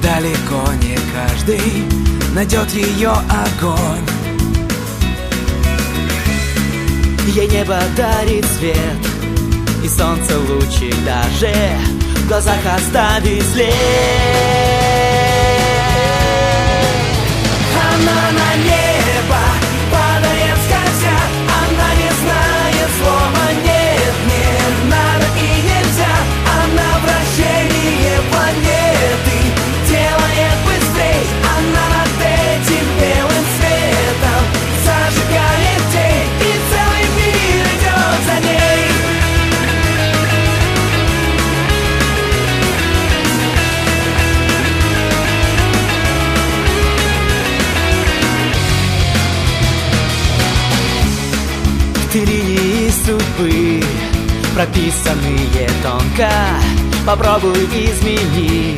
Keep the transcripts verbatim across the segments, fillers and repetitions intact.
Далеко не каждый найдет ее огонь. Ей небо дарит свет, и солнце лучик даже в глазах оставит след. Она на небо падает скользя, она не знает слова нет, не надо и нельзя. Она вращение планеты делает быстрей, она над этим белым светом зажигает день, и целый мир идет за ней. Ты линии судьбы, прописанные тонко, попробуй измени.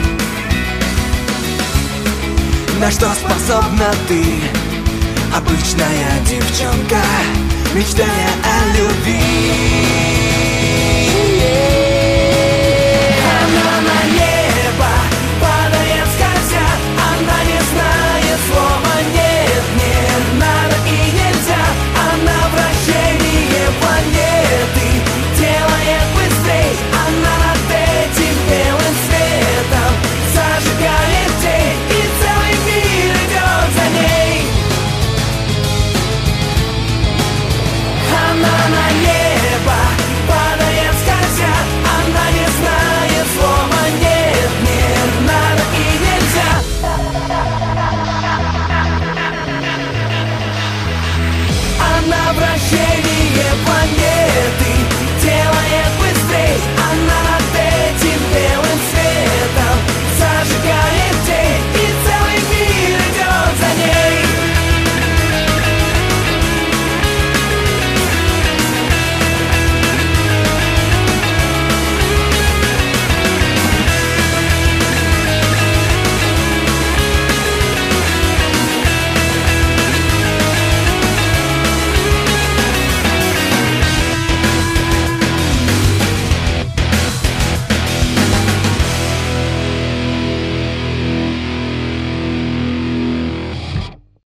На что способна ты, обычная девчонка, мечтая о любви?